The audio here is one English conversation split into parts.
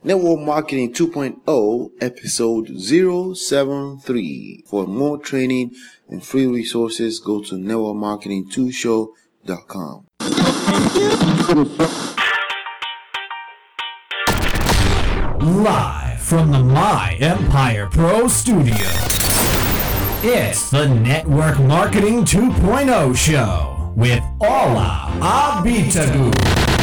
Network Marketing 2.0, episode 073. For more training and free resources, go to networkmarketing2show.com. Live from the My Empire Pro Studio, it's the Network Marketing 2.0 show with Ola Abitagu.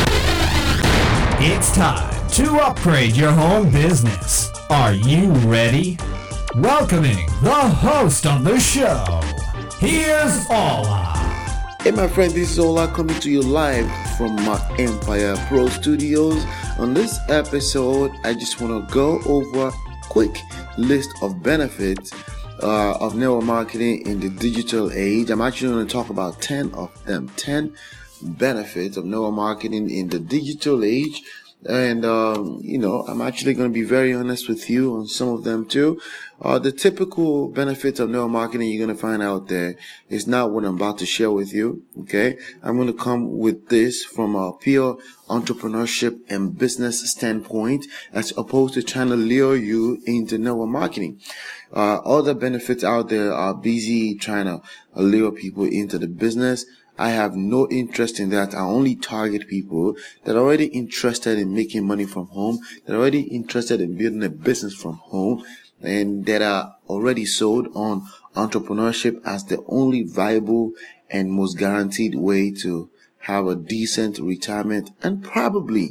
It's time to upgrade your home business. Are you ready? Welcoming the host of the show, here's Ola. Hey my friend, this is Ola coming to you live from my Empire Pro Studios. On this episode, I just want to go over a quick list of benefits of network marketing in the digital age. I'm actually going to talk about 10 of them, 10 benefits of network marketing in the digital age. And, I'm actually going to be very honest with you on some of them too. The typical benefits of network marketing you're going to find out there is not what I'm about to share with you. Okay. I'm going to come with this from a pure entrepreneurship and business standpoint as opposed to trying to lure you into network marketing. Other benefits out there are busy trying to lure people into the business. I have no interest in that. I only target people that are already interested in making money from home, that are already interested in building a business from home, and that are already sold on entrepreneurship as the only viable and most guaranteed way to have a decent retirement and probably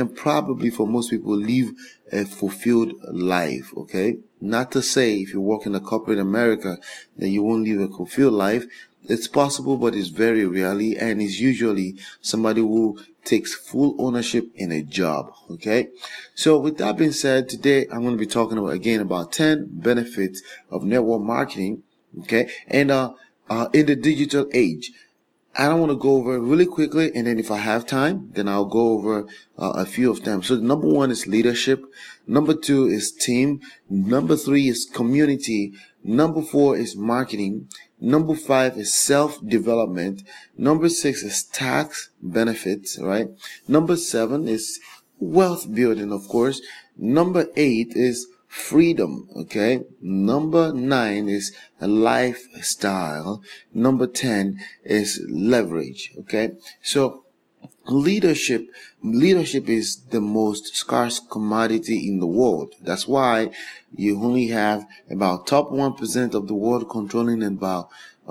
for most people live a fulfilled life. Okay. Not to say if you work in a corporate America that you won't live a fulfilled life. It's possible, but it's very rarely, and it's usually somebody who takes full ownership in a job. Okay. So with that being said, today I'm going to be talking about 10 benefits of network marketing. Okay. And, in the digital age, I don't want to go over it really quickly, and then if I have time, then I'll go over a few of them. So number 1 is leadership. Number 2 is team. Number 3 is community. Number 4 is marketing. Number 5 is self-development. Number 6 is tax benefits, right? Number 7 is wealth building, of course. Number 8 is freedom, okay? Number 9 is a lifestyle. Number 10 is leverage, okay? So leadership is the most scarce commodity in the world. That's why you only have about top 1% of the world controlling about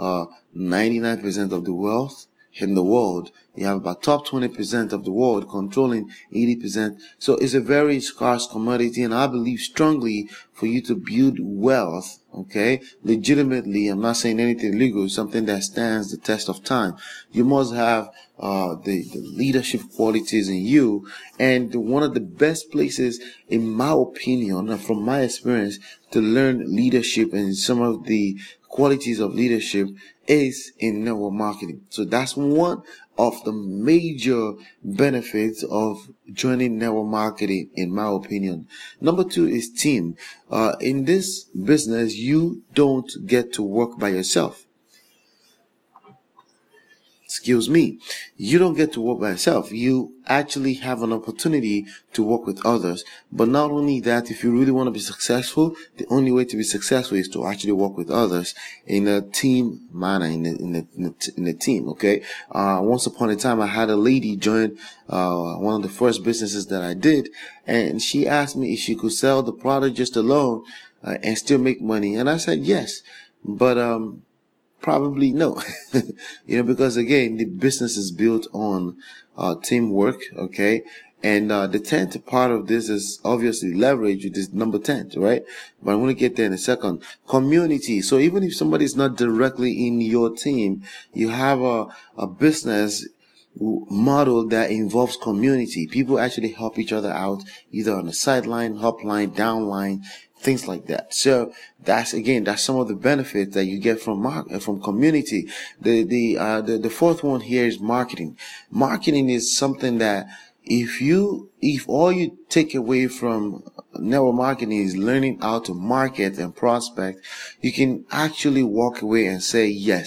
99% of the wealth in the world. You have about top 20% of the world controlling 80%. So it's a very scarce commodity, and I believe strongly for you to build wealth, okay, legitimately, I'm not saying anything illegal, something that stands the test of time. You must have the leadership qualities in you. And one of the best places, in my opinion, and from my experience, to learn leadership and some of the qualities of leadership is in network marketing. So that's one of the major benefits of joining network marketing, in my opinion. Number 2 is team. In this business, you don't get to work by yourself. You don't get to work by yourself. You actually have an opportunity to work with others. But not only that, if you really want to be successful, the only way to be successful is to actually work with others in a team manner, in a team. Okay. Once upon a time, I had a lady join one of the first businesses that I did, and she asked me if she could sell the product just alone and still make money. And I said yes, but probably no. Because again, the business is built on teamwork, okay? And the 10th part of this is obviously leverage, which is number 10, right? But I'm going to get there in a second. Community. So even if somebody is not directly in your team, you have a business model that involves community. People actually help each other out, either on the sideline, upline, downline, things like that. So that's some of the benefits that you get from community. The fourth one here is marketing. Marketing is something that if all you take away from network marketing is learning how to market and prospect, you can actually walk away and say, yes,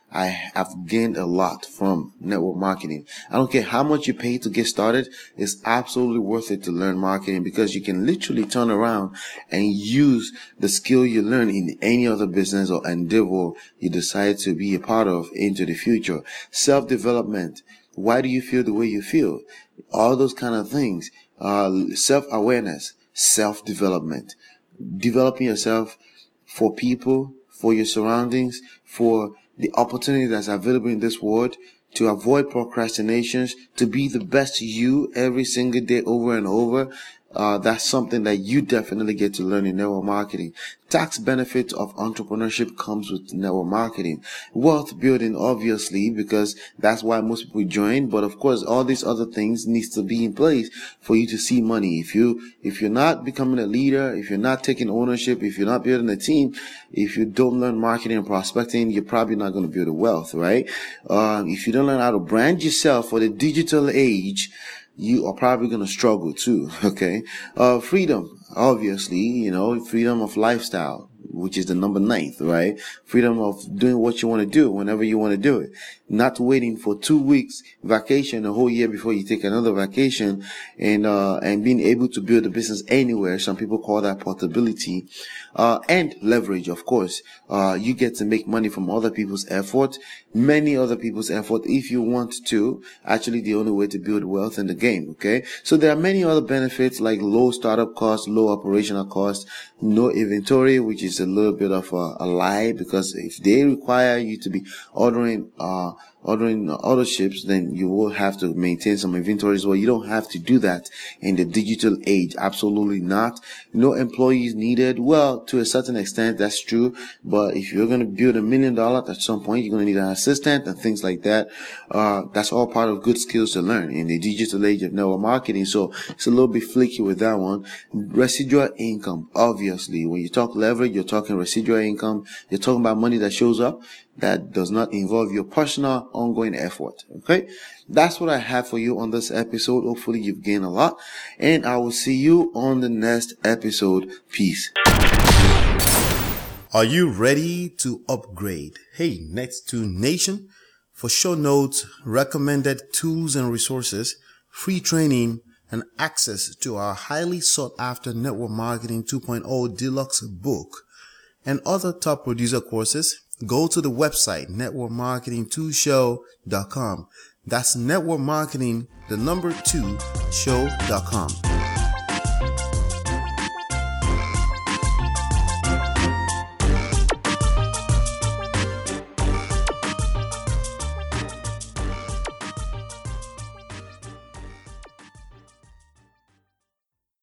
I have gained a lot from network marketing. I don't care how much you pay to get started. It's absolutely worth it to learn marketing, because you can literally turn around and use the skill you learn in any other business or endeavor you decide to be a part of into the future. Self-development. Why do you feel the way you feel? All those kind of things. Self-awareness, self-development, developing yourself for people, for your surroundings, for the opportunity that's available in this world, to avoid procrastinations, to be the best you every single day over and over. That's something that you definitely get to learn in network marketing. Tax benefits of entrepreneurship comes with network marketing. Wealth building, obviously, because that's why most people join. But of course, all these other things needs to be in place for you to see money. If you're not becoming a leader, if you're not taking ownership, if you're not building a team, if you don't learn marketing and prospecting, you're probably not going to build a wealth, right? If you don't learn how to brand yourself for the digital age, you are probably going to struggle too. Okay. Freedom, obviously, freedom of lifestyle, which is the number 9th, right? Freedom of doing what you want to do whenever you want to do it. Not waiting for 2 weeks vacation a whole year before you take another vacation, and being able to build a business anywhere. Some people call that portability. And leverage, of course. You get to make money from other people's effort, many other people's effort, if you want to. Actually, the only way to build wealth in the game, okay? So there are many other benefits, like low startup costs, low operational costs, no inventory, which is a little bit of a lie, because if they require you to be ordering auto ships, then you will have to maintain some inventory as well. You don't have to do that in the digital age. Absolutely not. No employees needed. Well, to a certain extent, that's true. But if you're going to build $1 million at some point, you're going to need an assistant and things like that. That's all part of good skills to learn in the digital age of network marketing. So it's a little bit flaky with that one. Residual income. Obviously, when you talk leverage, you're talking residual income. You're talking about money that shows up that does not involve your personal ongoing effort. Okay. That's what I have for you on this episode. Hopefully you've gained a lot, and I will see you on the next episode. Peace. Are you ready to upgrade? Hey, Next2 Nation, for show notes, recommended tools and resources, free training, and access to our highly sought after Network Marketing 2.0 Deluxe book and other top producer courses, go to the website networkmarketing2show.com. That's networkmarketing2show.com.